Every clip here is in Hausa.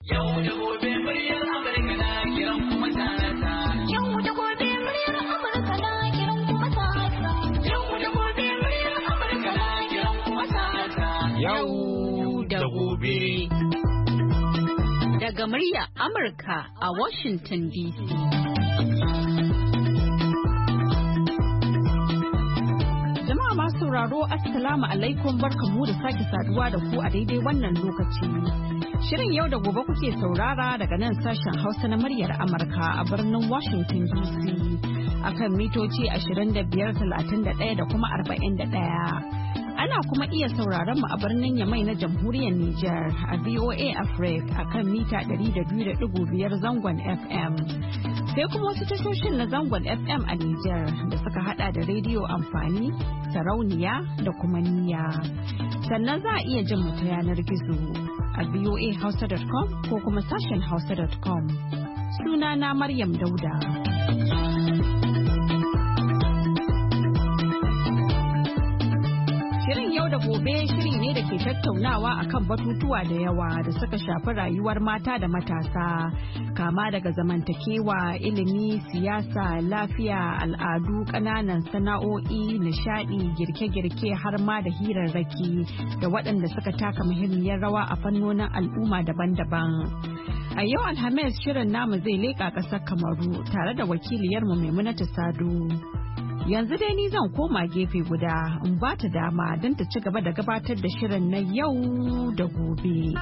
Yau da gobe muryar Amurka na kiran kuma ta. Yau da gobe muryar Amurka na kiran kuma ta. Yau da gobe muryar Amurka na kiran kuma ta. Yau da gobe. Daga muryar Amurka a Washington DC. Jama'a masu sauraro Assalamu alaikum, barkamu da sake saduwa da ku a daidai wannan lokaci. Shirin yau da gobe kuke saurara daga nan sashen Hausa na muryar Amurka a birnin Washington DC akan mitoci 25, 31 da kuma 41. Ana kuma iya sauraron mu a birnin Yamai na Jamhuriyar Nijar a VOA Africa akan mita 200.5 zangon FM. Sai kuma wasu tashoshin na zangon FM a Nijar da suka hada da rediyo amfani, sarauniya da kuma niyya. Sannan za a iya jin mu ta yanar gizo a voahausa.com ko kuma sashen hausa.com. Sunana Maryam Dauda. Shirin yau da gobe shiri ne da ke tattaunawa akan batutuwa da yawa da suka shafi rayuwar mata da matasa, kama daga zamantakewa, ilimi, siyasa, lafiya, al'adu, ƙananan sana'o'i, nishadi, girke-girke har ma da hirarraki da waɗanda suka taka muhimmiyar rawa a fannonin al'umma daban-daban. A yau Alhamis shirin namu zai leƙa ƙasar Kamaru tare da wakiliyarmu Maimunatu Sado. Yanzu dai ni zan koma gefe guda in ba ta dama don ta ci gaba da gabatar da shirin na yau da gobe.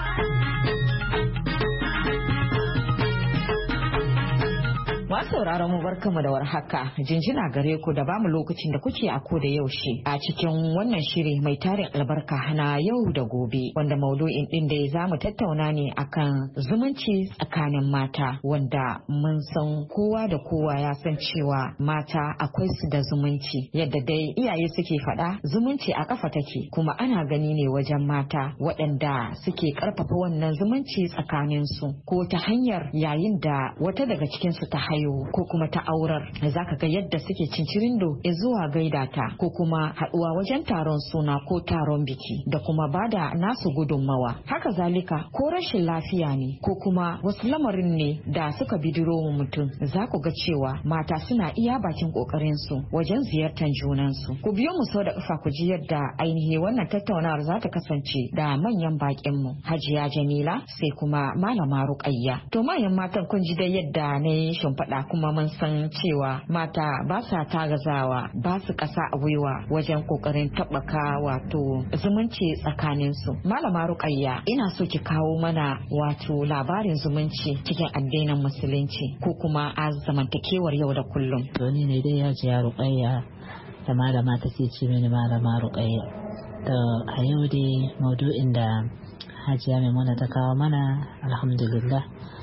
Masu sauraron mu barkamu da warhaka, jinjina gare ku da bamu lokacin da kuke a ko da yaushe a cikin wannan shiri mai tarin albarka na yau da gobe, wanda maudu'in din da zamu tattauna ne akan zumunci tsakanin mata, wanda mun san kowa da kowa ya san cewa mata akwai su da zumunci, yadda dai iyaye suke faɗa zumunci a kafa take, kuma ana gani ne wajen mata waɗanda suke karfafa wannan zumunci tsakanin su, ko ta hanyar yayin da wata daga cikin su ta ko kuma ta aurar, zaka ga yadda suke cincirindo zuwa gaida ta, ko kuma haduwa wajen taron suna ko taron biki da kuma bada nasu gudunmawa. Haka zalika ko rashin lafiya ne ko kuma wasu lamarin ne da suka bidiro mu mutum, za ku ga cewa mata suna iya bakin kokarin su wajen ziyartar junan su. Ku biyo mu sau da kafa ku ji yadda ainihi wannan tattaunawar za ta kasance da manyan bakin mu, Hajiya Jamila sai kuma Malama Ruqayya. To manyan matan kun ji dai yadda ne shimfiɗa, kuma mun san cewa mata ba sa tagazawa, ba su ƙasa a gwiwa wajen ƙoƙarin taɓaka wato zumunci tsakanin su. Malama Ruqayya, ina so ki kawo mana wato labarin zumunci cikin addinin musulunci ko kuma a zamantakewar yau da kullum. To ni ne dai Hajiya Ruqayya da malama take ce mini Malama Ruqayya. To a yau dai maudu'in da Hajiya Maimuna ta kawo mana, alhamdulillah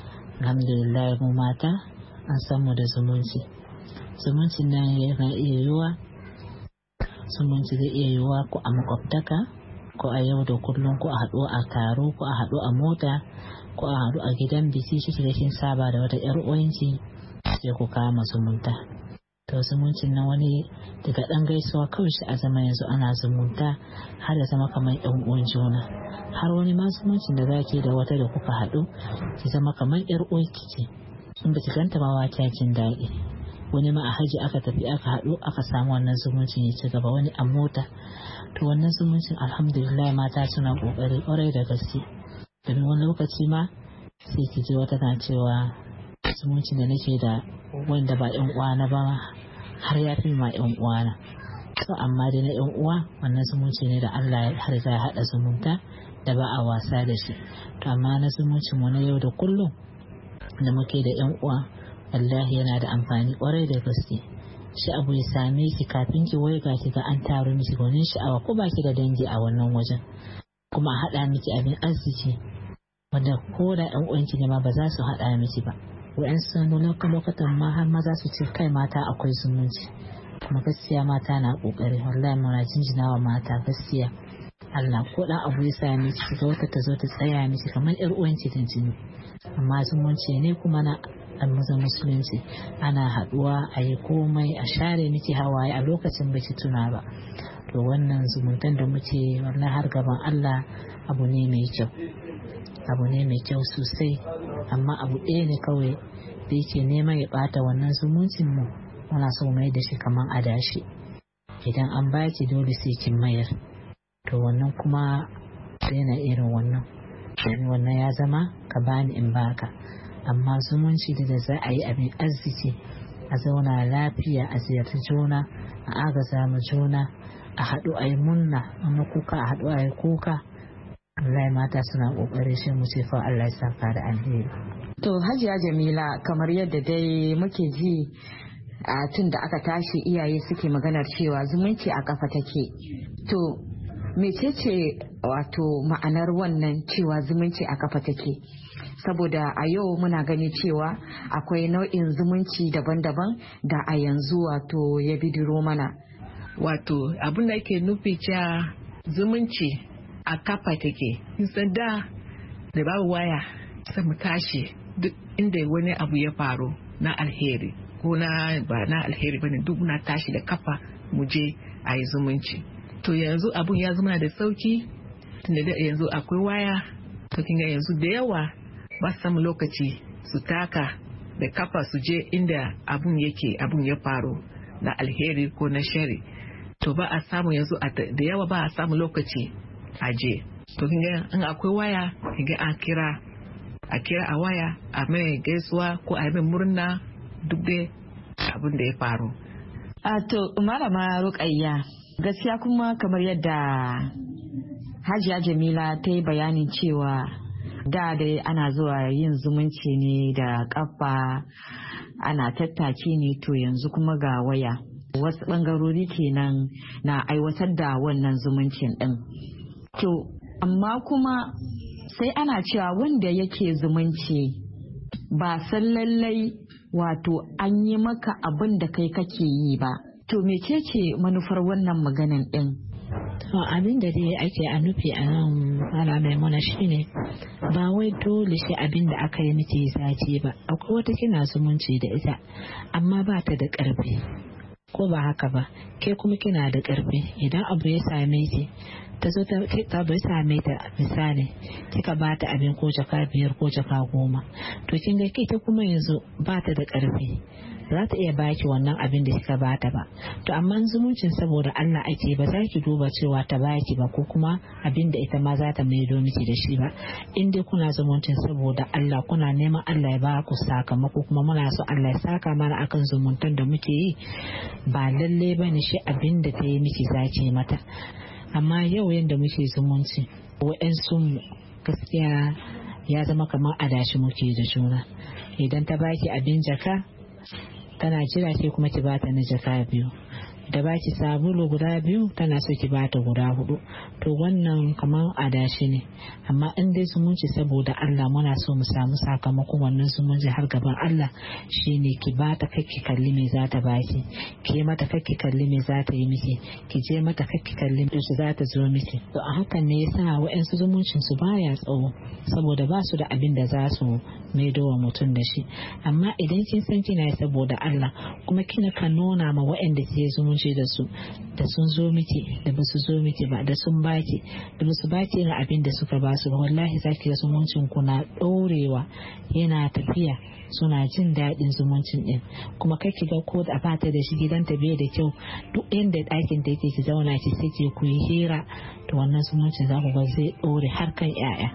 mu mata an san mu da zumunci. Zumuncin nan yana iya yiwuwa, zumunci zai iya yiwuwa ko a makwabtaka, ko a yau da kullum, ko a haɗu a taro, ko a haɗu a mota, ko a haɗu a gidan biki, shi da kin saba da wata ƴar uwanci sai ku kama zumunta. To zumuncin nan wani daga ɗan gaisuwa kawai shi a zama yanzu ana zumunta har ya zama kamar ƴan uwan juna. Har wani ma zumuncin da zaki da wata da kuka haɗu ki zama kamar ƴar uwanki ce. In ba ki ganta ma wata jin daɗi. Wani ma a haji aka tafi aka haɗu aka samu wannan zumuncin ya ci gaba, wani a mota. To wannan zumuncin alhamdulillah mata suna ƙoƙari ƙwarai da gaske. Domin wani lokaci ma sai ki ji wata na cewa zumuncin da nake da wanda ba ƴan uwana ba har ya fi ma ƴan uwana. To amma dai na ƴan uwa wannan zumunci ne da Allah har ya haɗa zumunta da ba a wasa da shi. To amma na zumuncin mu na yau da kullum da muke da ƴan uwa, wallahi yana da amfani kwarai da gaske. Shi abu ya same ki kafin ki waiga ki ga an taro miki gonin sha'awa, ko baki da dangi a wannan wajen, kuma a haɗa miki abin arziki wanda ko da ƴan uwanki ne ma ba za su haɗa miki ba. Wa'ansu lokacin ma har maza su ce kai mata akwai zumunci, kuma gaskiya mata na kokari. Wallahi muna jinjinawa mata gaskiya. Allah ko dan abu ya same miki ga wata ta zo ta tsaya miki kamar ƴar uwanki da jini. Amma zumunci ne kuma na almuzan musulunci, ana haɗuwa a yi komai, a share miki hawaye a lokacin baki tuna ba. To wannan zumuntan da muke wallahi har gaban Allah abu ne mai kyau. abu ne mai kyau sosai, amma abu ɗaya ne kawai da yake neman ya ɓata wannan zumuncin mu, muna so mai da shi kaman adashi. Idan an baki dole sai kin mayar, to wannan kuma daina irin wannan. Wannan ya zama ka bani in baka, amma zumunci da za a yi abin arziki, a zauna lafiya, a ziyarci juna, a agaza mu juna, a haɗu a yi munna, amma kuka a haɗu a yi kuka. Wallahi mata suna ƙoƙari, shi mu ce fa Allah ya saka da alheri. To Hajiya Jamila, kamar yadda dai muke ji a tun da aka tashi iyaye suke maganar cewa zumunci a kafa take. To mecece wato ma'anar wannan cewa zumunci a kafa take? Saboda a yau muna gani cewa akwai nau'in zumunci daban-daban da a yanzu wato ya bidiro mana. Wato abin da yake nufi cewa zumunci a kafa take. Nisan da babu waya sai mu tashi duk inda wani abu ya faru na alheri ko na ba na alheri bane, duk na tashi da kafa mu je a yi zumunci. To yanzu abun ya zama da sauki, tunda da yanzu akwai waya, to kinga yanzu da yawa ba su samu lokaci su taka da kafa su je inda abun yake, abun ya faru na alheri ko na shari. To ba a samu yanzu da yawa ba a samu lokaci a je. To kinga in akwai waya, kinga a kira a waya, a mai gaisuwa ko a mai murna duk dai abin da ya faru. To Malama Rukayya, gaskiya kuma kamar yadda Hajiya Jamila ta yi bayanin cewa da dai ana zuwa yin zumunci ne da kafa, ana tattaki ne, to yanzu kuma ga waya. Wasu bangarori kenan na aiwatar da wannan zumuncin din. To amma kuma sai ana cewa wanda yake zumunci ba san lallai wato an yi maka abin da kai kake yi ba. To mecece manufar wannan maganan din? To abin da dai ake a nufi a nan Malamai Maimuna shine ba wai dole shi abin da aka yi miki zaci ba. Akwai wata kina zumunci da ita amma ba ta da ƙarfi, ko ba haka ba, ke kuma kina da ƙarfi. Idan abu ya same ki, ta zo ta bai same ta, misali kika ba ta abin ko jaka 5 ko jaka 10, to kin ga ita kuma yanzu ba ta da ƙarfi, za ta iya baki wannan abin da kika ba ta ba. To amma zumuncin saboda Allah ake, ba za ki duba cewa ta baki ba ko kuma abin da ita ma za ta maido miki da shi ba. In dai kuna zumuncin saboda Allah, kuna neman Allah ya ba ku sakamako, kuma muna so Allah ya saka mana akan zumuntan da muke yi, ba lalle bane shi abin da ta yi miki zaki mata. Amma yau yadda muke zumunci, wa'yansu gaskiya ya zama kamar adashi muke da juna. Idan ta baki abin jaka, tana jira ke kuma ki bata na jaka 2. Da baki sabulu guda 2, tana so ki bata guda 4. To wannan kamar adashi ne. Amma in dai zumunci saboda Allah, muna so mu samu sakamakon wannan zumunci har gaban Allah, shine ki bata kakki kalli me za ta baki, ki mata kakki kalli me za ta yi miki, ki je mata kakki kalli me za ta zo miki. To a hakan ne yasa wa'ansu zumuncin su baya tsawo, saboda ba su da abin da za su maido wa mutum da shi. Amma idan kin san kina saboda Allah, kuma kina kan nuna ma wa'anda ke zumunci da su, da sun zo miki da ba su zo miki ba, da sun baki da ba su baki irin abin da suka ba su ba, wallahi zaki ga zumuncin ku na ɗorewa, yana tafiya, suna jin daɗin zumuncin ɗin. Kuma kai ki ga ko da bata da shi, gidanta bai da kyau, duk inda ɗakin da yake ki zauna ki sake ku yi hira, to wannan zumuncin za ku ga zai ɗore har kan 'ya'ya.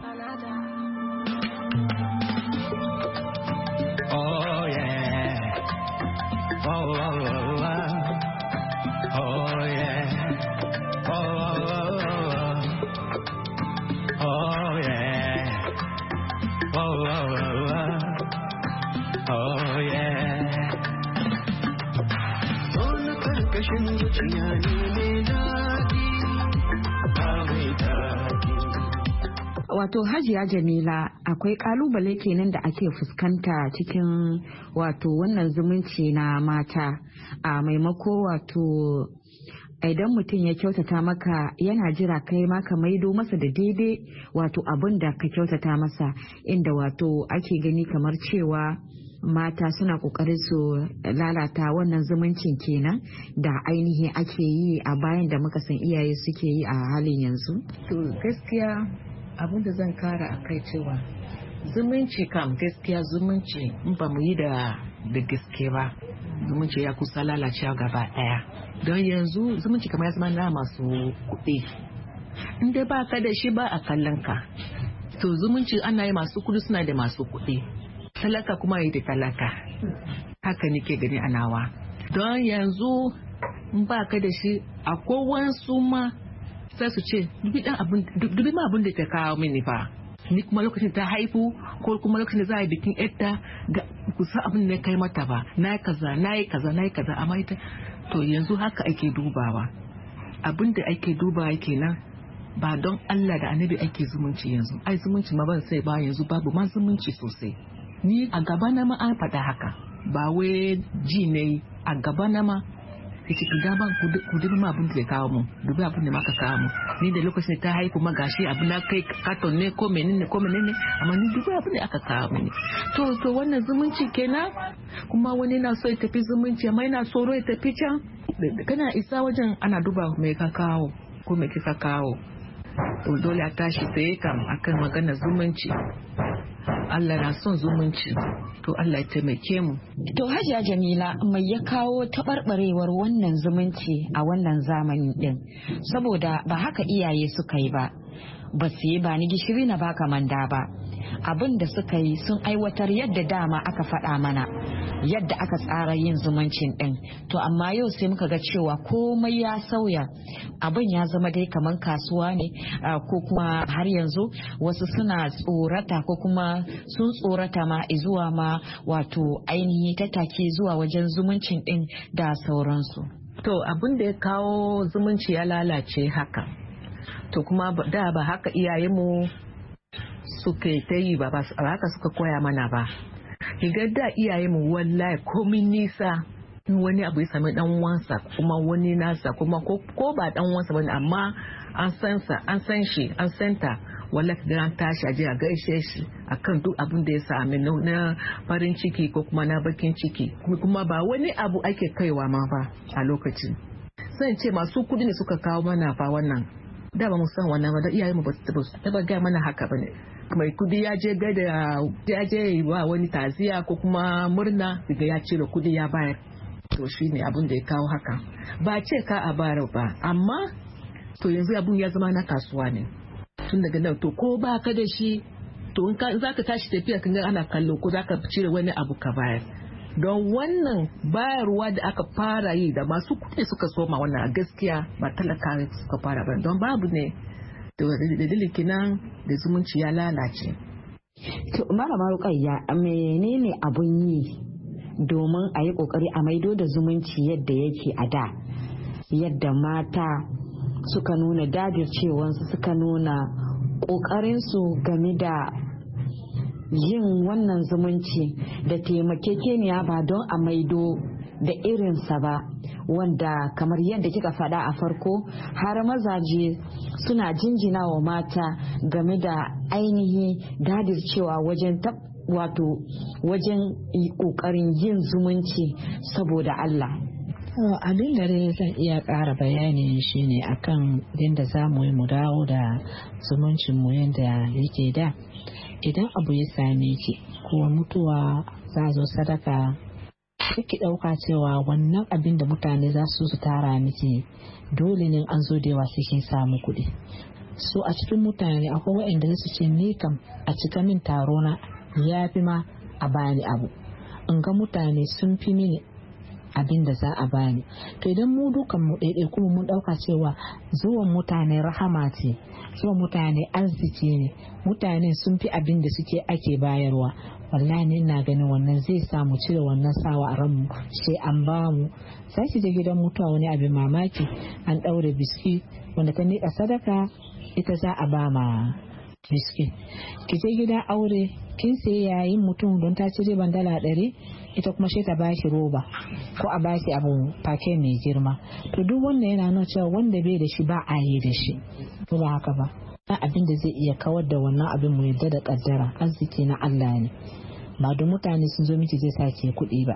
Wato Hajiya Jamila, akwai kalubale kenan da ake fuskanta cikin wato wannan zumunci na mata, a maimako wato idan mutum ya kyautata maka, yana jira kai ma ka maido masa da daidai wato abin da ka kyautata masa, inda wato ake gani kamar cewa mata suna kokarin su lalata wannan zumuncin kenan da ainihin ake yi a bayan da muka san iyaye suke yi a halin yanzu. To gaskiya abin da zan kara a kai cewa zumunci kam gaskiya zumunci in ba mu yi da gaske ba zumunci ya kusa lalacewa gaba daya don yanzu zumunci kamar ya zama na masu kuɗi in dai ba ka da shi ba a kallon ka to zumunci ana yi masu kuɗi suna da masu kuɗi talaka kuma yi da talaka haka nake gani a nawa don yanzu in ba ka da shi akwai wasu ma sai su ce dubi ma abin da ta kawo mini fa ni kuma lokacin ta haifu ko kuma lokacin da za a yi bikin yarta ga kusa abin da ya kai mata ba na yi kaza amma ita to yanzu haka ake dubawa abin da ake dubawa kenan ba don Allah da annabi ake zumunci yanzu ai zumunci ma ban sai ba yanzu babu ma zumunci sosai ni a gaba na ma an faɗa haka ba wai ji ne a gaba na ma yace ki da ban ku dubi ma abin da ya kawo mu dubi abin da maka kawo mu ni da lokacin ta haihu ma gashi abin na kai katon ne ko menene amma ni dubi abin da aka kawo mini to wannan zumunci kenan kuma wani na so ya tafi zumunci amma yana tsoro ya tafi can kana isa wajen ana duba mai ka kawo ko mai kika kawo to dole a tashi tsaye kam akan maganar zumunci Allah na son zumunci to Allah ya taimake mu. To Hajiya Jamila mai ya kawo taɓarɓarewar wannan zumunci a wannan zamani ɗin saboda ba haka iyaye suka yi ba su yi ba ni gishiri na baka manda ba abin da suka yi sun aiwatar yadda dama aka faɗa mana yadda aka tsara yin zumuncin ɗin to amma yau sai muka ga cewa komai ya sauya abin ya zama dai kamar kasuwa ne ko kuma har yanzu wasu suna tsorata ko kuma sun tsorata ma zuwa ma wato ainihi tattake zuwa wajen zumuncin ɗin da sauransu. To abin da ya kawo zumunci ya lalace haka to kuma da ba haka iyayenmu suka ta yi ba haka suka koya mana ba kiga da iyayenmu wallahi komin nisa in wani abu ya sami dan wansa kuma wani nasa kuma ko ba dan wansa bane amma an san shi an santa wallahi da an tashi aje a gaishe shi akan duk abin da ya sami na farin ciki ko kuma na bakin ciki kuma ba wani abu ake kaiwa ma ba a lokacin sai ce masu kudi ne suka kawo mana fa wannan da ba mu san wannan ba da iyayen mu ba su taba ga mana haka bane mai kudi ya je wa wani taziya ko kuma murna daga ya cire kudi ya bayar to shine abin da ya kawo haka ba ce ka a bayar ba amma to yanzu abin ya zama na kasuwa ne tun daga nan to ko ba ka da shi to in za ka tashi tafiya kan ga ana kallo ko za ka cire wani abu ka bayar don wannan bayarwa da aka fara yi da masu kuɗi suka soma wannan a gaskiya ba talaka suka fara ba don babu ne da dalilin nan da zumunci ya lalace. To Malama Rukayya menene abun yi domin a yi kokari a maido da zumunci yadda yake a da yadda mata suka nuna jajircewansu suka nuna kokarinsu game da yin wannan zumunci da taimakekeniya ba don a maido da irinsa ba wanda kamar yadda kika faɗa a farko har mazaje suna jinjina wa mata game da ainihin dadircewa wajen ƙoƙarin yin zumunci saboda Allah. Abin da zan iya ƙara bayani shine akan yadda za mu yi mu dawo da zumuncinmu yadda yake da. Idan abu ya same ki ko mutuwa za zo sadaka ki ɗauka cewa wannan abin da mutane za su tara miki dole ne an zo da yawa sai kin samu kuɗi. So a cikin mutane akwai waɗanda su ce ni kam a cika min taro na ya fi ma a bani abu in ga mutane sun fi mini abin da za a bani. To idan mu dukan mu ɗaiɗai kuma mun ɗauka cewa zuwan mutane rahama ce, zuwan mutane arziki ne, mutane sun fi abin da suke ake bayarwa, wallahi ne ina ganin wannan zai sa mu cire wannan sawa a ranmu sai an ba mu. Sai ki je gidan mutuwa wani abin mamaki an ɗaure biski wanda ta miƙa sadaka ita za a ba ma biski. Ki je gidan aure kin sai yayin mutum don ta ci riban $100 ita kuma sai ta baki roba ko a baki abu fake mai girma. To duk wanda yana nuna cewa wanda bai da shi ba a yi da shi, ko ba haka ba. Abin da zai iya kawar da wannan abin mu yadda da kaddara arziki na Allah ne, ba da mutane sun zo miki zai sake kuɗi ba,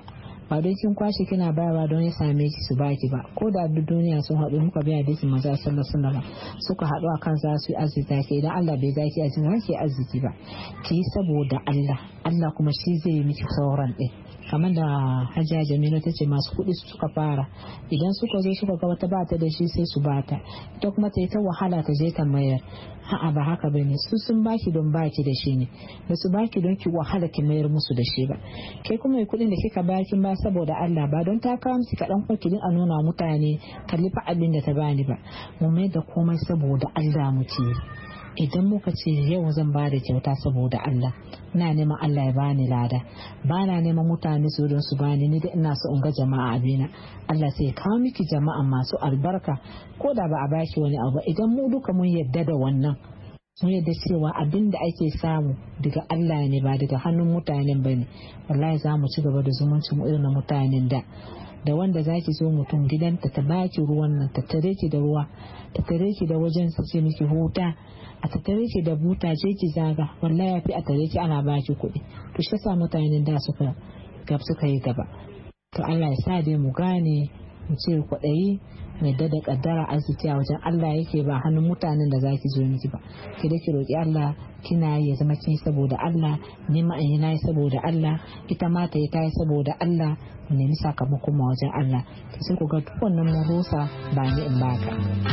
ba don kin kwashe kina bayarwa don ya same ki su baki ba. Ko da duk duniya sun haɗu muka bi hadisin manzo sallallahu alaihi wasallam suka haɗu akan za su yi arziki ke idan Allah bai zaki a cikin ki arziki ba, ki yi saboda Allah kuma shi zai yi miki sauran ɗin. Kamar da Hajiya Jamila ta ce masu kuɗi suka fara, idan suka zo suka ga wata bata da shi sai su bata, ita kuma ta yi ta wahala ta je ta mayar. A'a ba haka bane, su sun baki don baki da shi ne, ba su baki don ki wahala ki mayar musu da shi ba. Kai kuma mai kuɗin da kika baki ba saboda Allah ba don ta kawo miki kaɗan ko ki a nuna mutane kalli fa abin da ta bani ba. Mu mai da komai saboda Allah mu ce. Idan muka ce yau zan ba da kyauta saboda Allah, ina neman Allah ya bani lada, ba na neman mutane su don su bani, ni da ina so in ga jama'a abina. Allah sai kawo miki jama'a masu albarka, ko da ba a baki wani abu. Idan mu duka mun yadda da wannan, mun yadda cewa abin da ake samu daga Allah ne ba daga hannun mutanen ba ne, wallahi za mu ci gaba da zumunci mu irin na mutanen da wanda zaki zo mutum gidanta ta baki ruwan nan, ta tare ki da ruwa, ta tare ki da wajen su ce miki huta, a tattare ki da buta ce ki zaga, wallahi yafi a tare ki ana baki kuɗi. To shi yasa mutanen da suka yi gaba. To Allah ya sa dai mu gane mu ce kwaɗayi mai da kaddara arziki a wajen Allah yake ba hannun mutanen da zaki zo miki ba. Ki da ki roki Allah kina yi ya zama kin saboda Allah, ni ma in yi saboda Allah, ita ma ta yi saboda Allah, mu nemi sakamakon ma wajen Allah. Sai ku ga duk wannan mun rusa ba ni in baka.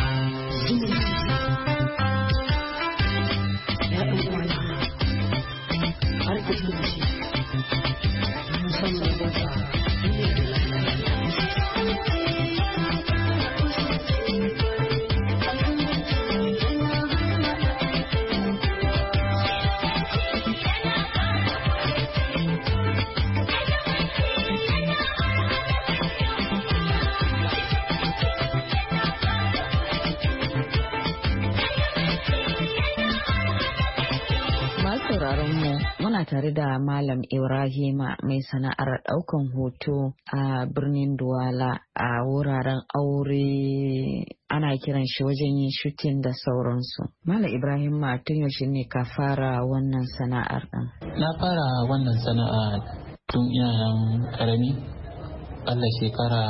Muna tare da Malam Ibrahima mai sana'ar daukan hoto a birnin Duwala a wuraren aure, ana kiran shi wajen yin shutin da sauransu. Malam Ibrahima tun yaushe ne ka fara wannan sana'ar ɗin? Na fara wannan sana'a tun ina karami, Allah shekara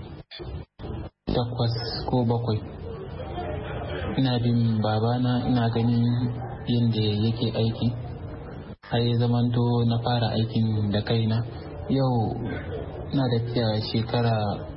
8 ko 7. Ina bin babana, ina ganin yadda yake aiki. Har ya zamanto na fara aikin da kaina. Yau na da shekara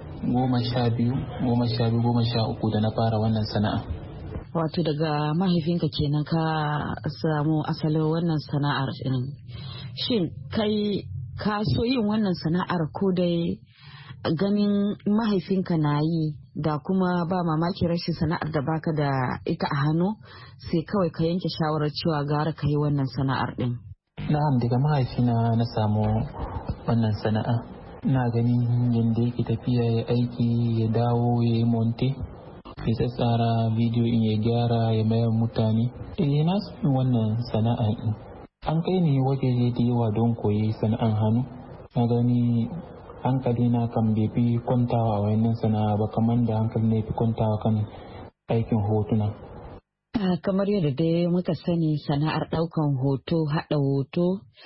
12, 13 da na fara wannan sana'a. Wato daga mahaifinka kenan ka samu asalin wannan sana'ar din. Shin kai ka so yin wannan sana'ar ko dai ganin mahaifinka na yi da kuma ba mamaki rashin sana'ar da baka da ita a hannu sai kawai ka yanke shawarar cewa gara ka yi wannan sana'ar din? Na'am, daga mahaifina na samu wannan sana'a. Ina ganin yadda yake tafiya ya aiki, ya dawo ya yi monte, ya tsatsara bidiyo in ya gyara ya mayar mutane. Na sami wannan sana'a in an kai ni waje da yawa don koyi sana'an hannu. Na gani hankali na kan bai fi kwantawa a wannan sana'a ba, kamar da hankali ne fi kwantawa kan aikin hotuna. Kamar yadda dai muka sani, sana'ar ɗaukan hoto, haɗa hoto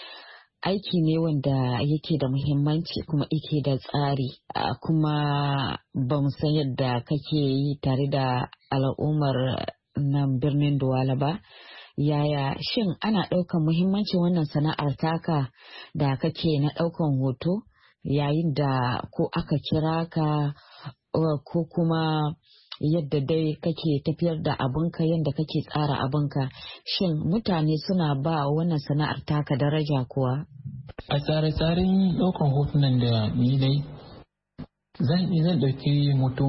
aiki ne wanda yake da muhimmanci kuma yake da tsari, kuma ba mu san yadda kake yi tare da al'ummar nan birnin Duwala ba. Yaya shin ana ɗaukan muhimmancin wannan sana'ar taka da kake na ɗaukan hoto yayin da ko aka kira ka ko kuma yadda dai kake tafiyar da abinka, yadda kake tsara abinka, shin mutane suna ba wannan sana'ar taka daraja kuwa? A tsare-tsaren ɗaukan hotunan da ni dai zan ɗauki mutum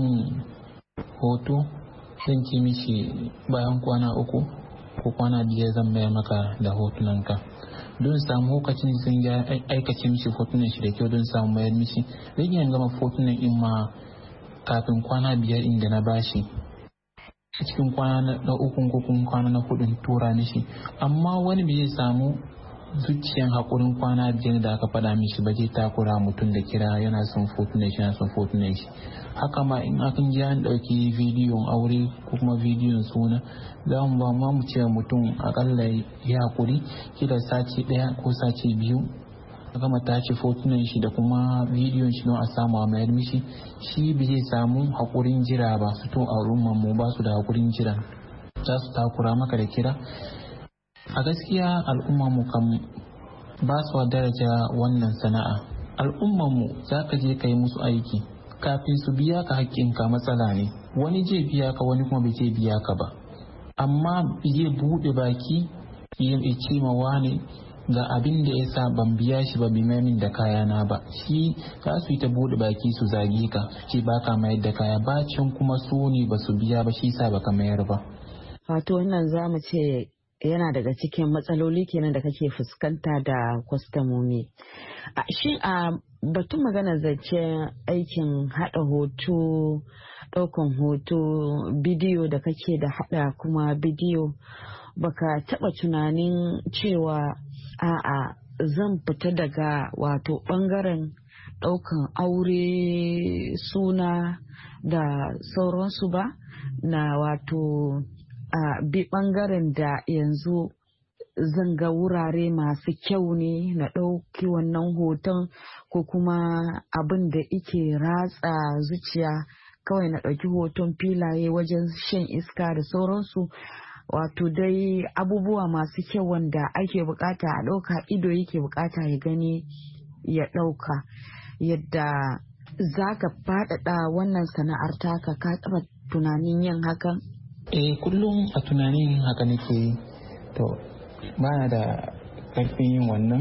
hoto, zan ce mishi bayan kwana 3 ko kwana 5 zan mayar maka da hotunanka. Don samu lokacin zan ya aikace mishi hotunan shi da kyau don samu mayar mishi. Zan iya gama hotunan in ma kafin kwana 5 inda na bashi, a cikin kwana na 3 ko kuma kwana na 4 tura mishi. Amma wani bai samu zuciyan haƙurin kwana 5 da aka faɗa mishi ba, zai takura mutum da kira yana son hotunan shi, yana son hotunan shi. Haka ma in akan ji an ɗauki bidiyon aure ko kuma bidiyon suna, za mu ba mu ce mutum akalla ya haƙuri, kila sati 1 ko sati 2 gama tace fotunan shi da kuma bidiyon shi don a samu a mayar mishi, shi bai zai samu hakurin jira ba. Su to al'umman mu ba su da hakurin jira, za su takura maka da kira. A gaskiya al'umman mu kan ba su daraja wannan sana'a. Al'umman mu za ka je ka yi musu aiki kafin su biya ka haƙƙinka matsala ne. Wani zai biya ka, wani kuma bai zai biya ka ba, amma zai buɗe baki ya ce ma wani ga abin da ya sa ban biya shi ba, bai min da kayana ba. Shi za su yi ta buɗe baki su zage ka, su ce baka mayar da kaya, bacin kuma su ne ba su biya ba, shi sa baka mayar ba. Wato wannan za mu ce yana daga cikin matsaloli kenan da kake fuskanta da kwastamomi. Shi a batun magana zance aikin haɗa hoto, ɗaukan hoto, bidiyo da kake da haɗa kuma bidiyo, baka taɓa tunanin cewa a'a zan fita daga wato ɓangaren ɗaukan aure, suna da sauransu ba, na wato a bi ɓangaren da yanzu zan ga wurare masu kyau ne na ɗauki wannan hoton, ko kuma abin da ike ratsa zuciya kawai na ɗauki hoton filaye wajen shan iska da sauransu. Wato dai abubuwa masu kyau wanda ake bukata a ɗauka, ido yake bukata ya gani ya ɗauka. Yadda za ka faɗaɗa wannan sana'ar taka, ka taɓa tunanin yin hakan? Kullum a tunanin haka nake yi. To ba da ƙarfin yin wannan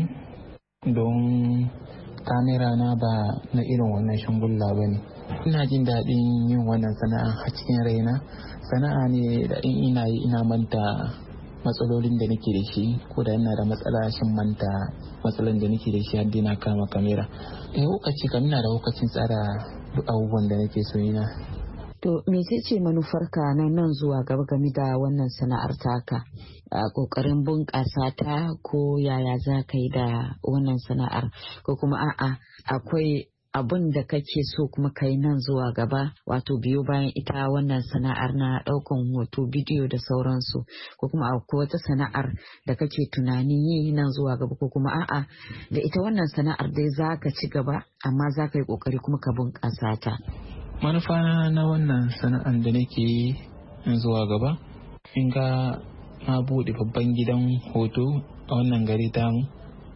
don kamera na ba na irin wannan shingulla ba ne. Ina jin daɗin yin wannan sana'a a cikin raina. Sana'a ne da in ina yi ina manta matsalolin da nake da shi, ko da ina da matsala shin manta matsalan da nake da shi har na kama kamera. Lokaci kam ina da lokacin tsara duk abubuwan da nake so ina. To mecece manufarka na nan zuwa gaba game da wannan sana'ar taka? A kokarin bunƙasa ta, ko yaya za ka yi da wannan sana'ar, ko kuma a'a akwai abin da kake so kuma kai nan zuwa gaba, wato biyo bayan ita wannan sana'ar na ɗaukan hoto, bidiyo da sauransu, ko kuma akwai wata sana'ar da kake tunanin yi nan zuwa gaba, ko kuma a'a da ita wannan sana'ar dai za ka ci gaba amma za ka yi ƙoƙari kuma ka bunƙasa ta? Manufa na wannan sana'ar da nake yi zuwa gaba, in ga na buɗe babban gidan hoto a wannan gari tamu,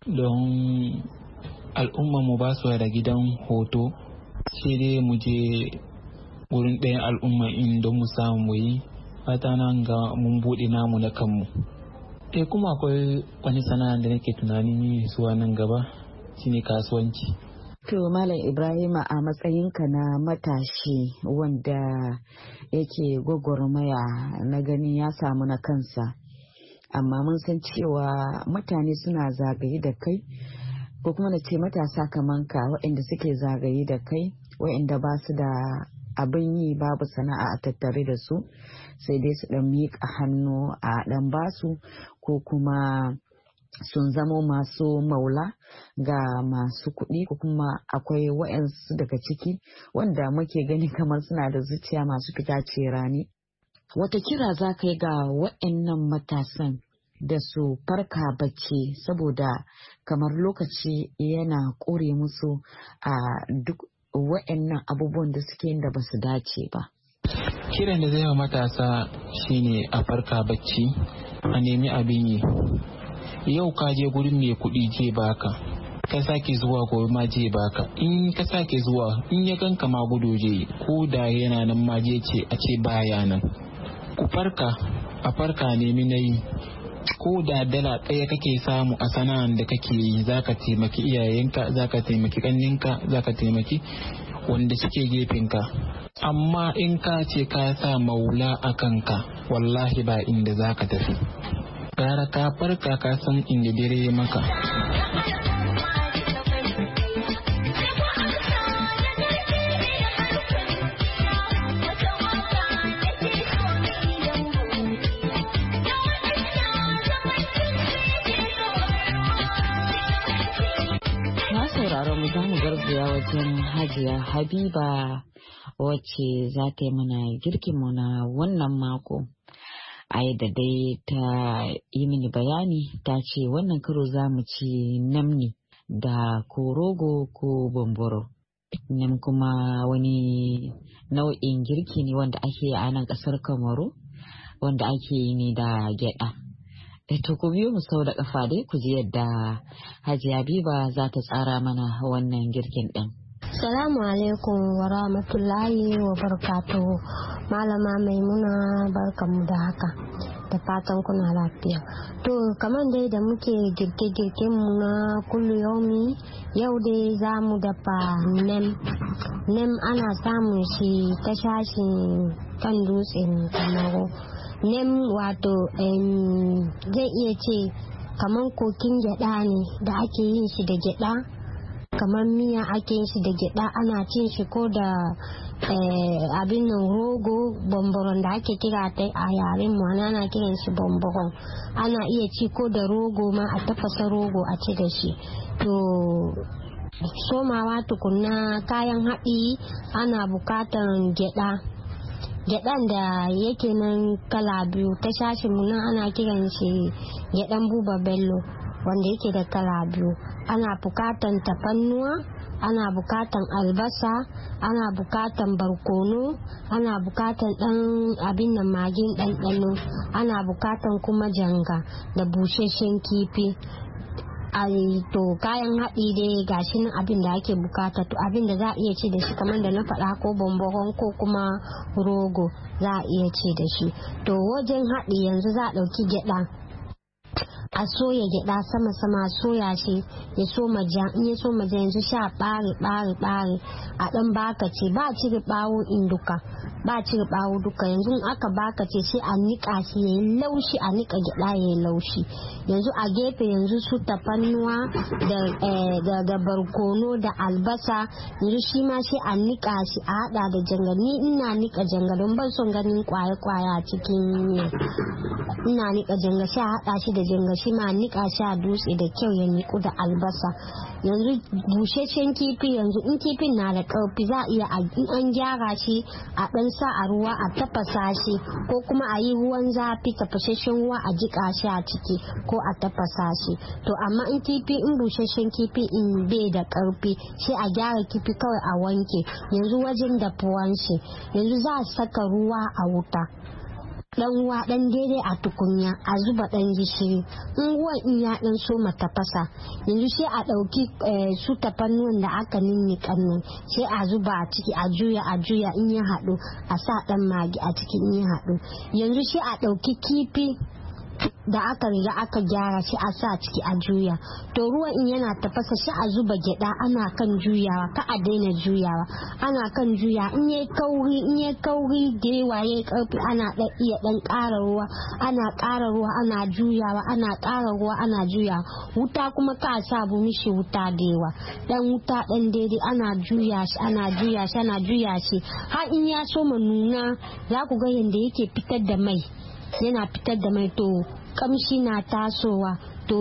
don al'umma mu ba su da gidan hoto, sai dai mu je wurin ɗayan al'umma in don mu samu mu yi. Fata nan ga mun buɗe namu na kanmu. Kuma akwai wani sana'a da nake tunanin yi zuwa nan gaba, shine kasuwanci. To Malam Ibrahima, a matsayinka na matashi wanda yake gwagwarmaya na ganin ya samu na kansa, amma mun san cewa mutane suna zagaye da kai, ko kuma na ce matasa kaman ka waɗanda suke zagaye da kai, waɗanda ba su da abin yi, babu sana'a a tattare da su, sai dai su ɗan miƙa hannu a ɗan basu, ko kuma sun zamo masu maula ga masu kuɗi, ko kuma akwai waɗansu daga ciki wanda muke gani kamar suna da zuciya masu fita ce rani. Wata kira za ka yi ga waɗannan matasan da su farka bacci, saboda kamar lokaci yana ƙure musu a duk waɗannan abubuwan da suke da ba su dace ba? Kiran da zai wa matasa shine a farka bacci, a nemi abin yi. Yau ka je gurin mai kuɗi je baka, ka sake zuwa gobe ma je baka, in ka sake zuwa in ya ganka ma gudu je, ko da yana nan ma je ce a ce baya nan. Ku farka, a farka nemi na yi. Ko da dala ɗaya kake samu a sana'an da kake yi, za ka taimaki iyayenka, za ka taimaki ƙanninka, za ka taimaki wanda suke gefenka. Amma in ka ce ka sa maula a kanka, wallahi ba inda za ka tafi. Gara ka farka ka san inda dare maka. Mu za mu garzaya wajen Hajiya Habiba, wacce za ta yi mana girkinmu na wannan mako. A yadda dai ta yi mini bayani, ta ce wannan karo za mu ci namni. da ko rogo ko bomboro. Nem kuma wani nau'in girki ne wanda ake a nan ƙasar Kamaru wanda ake yi ne da gyaɗa. To ku biyo mu sau da ƙafa dai ku ji yadda Hajiya Biba za ta tsara mana wannan girkin ɗin. Salamu alaikum wa rahmatullahi wa barakatuhu. Malama Maimuna barkamu da haka. Da fatan kuna lafiya. To kamar dai da muke girke-girken mu na kullu yaumi, yau dai za mu dafa nem. Nem ana samun shi ta shashin kan dutsen Kamaru. Nem wato zai iya ce kamar kokin gyada ne da ake yin shi da gyada, kamar miya ake yin shi da gyada, ana cin shi ko da abin nan rogo bomboron da ake kira ta a yaren mu ana kiran shi bomboron. Ana iya ci ko da rogo ma, a tafasa rogo a ci da shi. To somawa tukunna kayan haɗi ana bukatan gyada. Gyaɗan da yake nan kala biyu, ta shashin mu nan ana kiran shi gyaɗan Buba Bello wanda yake da kala biyu. Ana bukatan tafannuwa, ana bukatan albasa, ana bukatan barkono, ana bukatan ɗan abin nan magin ɗanɗano, ana bukatan kuma janga da busasshen kifi. To kayan haɗi dai gashi nan abin da ake bukata. To abin da za a iya ci da shi kamar da na faɗa ko bomboron ko kuma rogo za a iya ci da shi. To wajen haɗi yanzu za a ɗauki gyaɗa, a soya gyaɗa sama soya shi ya soma ja. In ya soma ja yanzu sha ɓare a ɗan bakace, ba cire ɓawo in duka, ba cire ɓawo duka. Yanzu aka bakace sai a niƙa shi yayi laushi, a niƙa gyaɗa yayi laushi. Yanzu a gefe yanzu su tafannuwa da barkono da albasa, yanzu shi ma sai a niƙa shi a haɗa da janga. Ni ina niƙa janga don ban son ganin kwaye-kwaye a cikin miya. Ina niƙa janga sai a haɗa shi da janga, shi ma niƙa shi a dutse da kyau ya niƙu da albasa. Yanzu busasshen kifi, yanzu in kifin na da ƙarfi za a iya in an gyara shi a ɗan sa a ruwa a tafasa shi, ko kuma a yi ruwan zafi tafasasshen ruwa a jiƙa shi a ciki ko a tafasa shi. To amma in busasshen kifi in bai da ƙarfi sai a gyara kifi kawai a wanke. Yanzu wajen dafuwan shi yanzu za a saka ruwa a wuta, dan ruwa dan daidai a tukunya, a zuba dan gishiri. In ruwan in ya dan soma tafasa yanzu sai a dauki su tafannuwan da aka ninniƙa nan sai a zuba a ciki, a juya in ya haɗu, a sa dan magi a ciki in ya haɗu. Yanzu sai a dauki kifi da aka riga aka gyara shi a sa ciki a juya. To ruwan in yana tafasa shi a zuba gyada, ana kan juyawa, ka a daina juyawa, ana kan juya. In yayi kauri da yawa yayi karfi ana iya dan ƙara ruwa, ana juyawa, ana ƙara ruwa ana juyawa. Wuta kuma ka sa mishi wuta da yawa, dan wuta dan daidai, ana juya shi har in ya soma nuna. Za ku ga yanda yake fitar da mai, yana fitar da mai, to kamshi na tasowa, to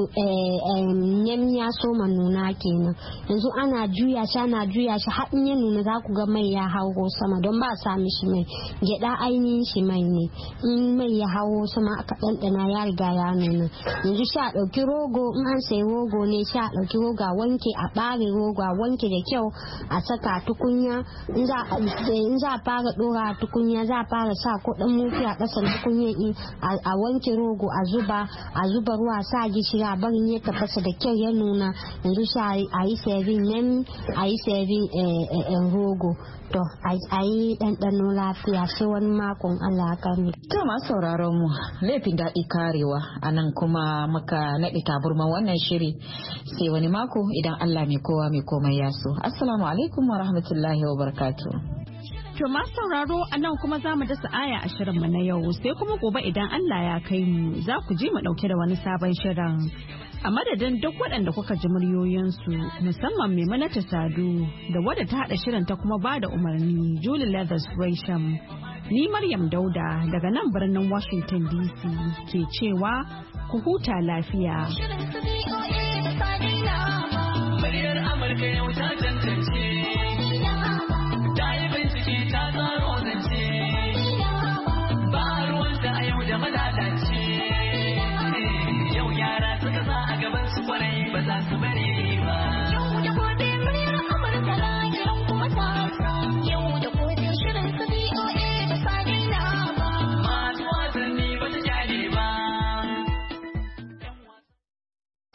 nem ya soma nuna kenan. Yanzu ana juya shi har in ya nuna za ku ga mai ya hawo sama, don ba sa mishi mai. Gyada ainihin shi mai ne, in mai ya hawo sama aka ɗanɗana ya riga ya nuna. Yanzu sha ɗauki rogo, in an sayi rogo ne sha ɗauki rogo a wanke, a ɓare rogo a wanke da kyau, a saka tukunya. In za a fara ɗora tukunya za a fara sa ko ɗan mufi a ƙasan tukunya, a wanke rogo a zuba ruwa, sa gishiri a barin ya tafasa da kyau ya nuna. Yanzu sha a yi serving nem, a yi serving rogo. To a yi ɗanɗano lafiya sai wani makon Allah kami. To masu sauraron mu, laifin daɗi karewa, a nan kuma muka naɗi taburman wannan shiri sai wani mako idan Allah mai kowa mai komai ya so. Assalamu alaikum wa rahmatullahi wa barakatuh. To masu sauraro, a nan kuma za mu dasa aya a shirinmu na yau, sai kuma gobe idan Allah ya kai mu za ku ji mu ɗauke da wani sabon shirin. A madadin duk waɗanda kuka ji muryoyinsu, musamman Maimunatu Sadu da wadda ta haɗa shirin ta kuma ba da umarni Julie Leathers Gresham. Ni Maryam Dauda daga nan birnin Washington DC ke cewa ku huta lafiya. Muryar Amurka yau ta tantance. Ta tsaro zance, ba ruwanta a yau da malalace. Yau yara suka sa a gaban su kwarai ba za su bari.